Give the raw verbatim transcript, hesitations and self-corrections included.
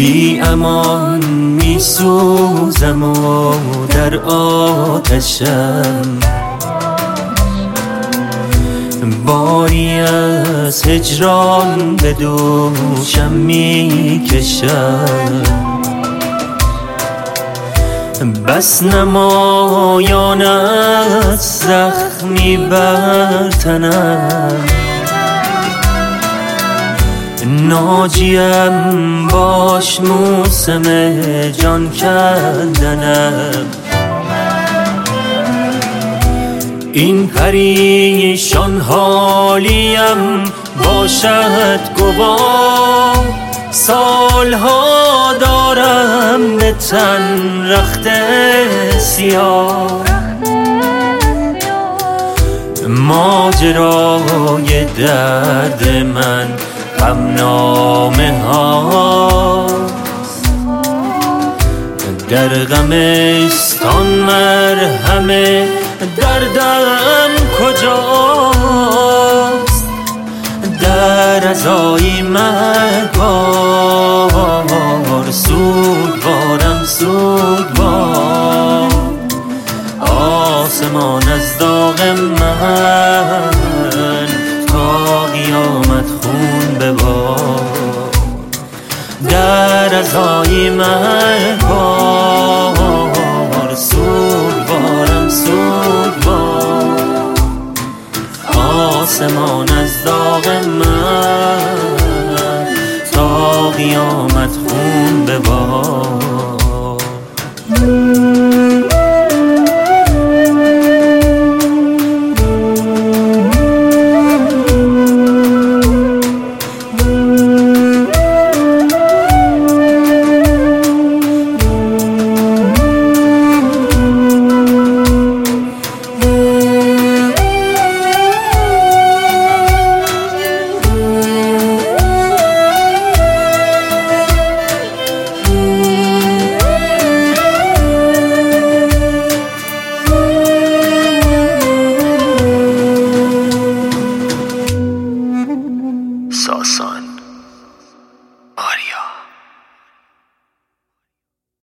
بی امان می سوزم و در آتشم، باری از هجران به دوشم می کشم. بس نمایان از زخمی بر تنم، ناجیم باش موسم جان کندنم. این پریشان حالیم باشد گواه، سالها دارم به تن رخت سیاه. ماجرای درد من غمنامه هاست، در غمستان مرهم دردم کجاست؟ در عزای مرگبار سوگوارم سوگوار، آسمان از داغ من تا قیامت خون ببار. در عزای مرگبار سوگوارم سوگوار، آسمان از داغ من تا قیامت خون ببار.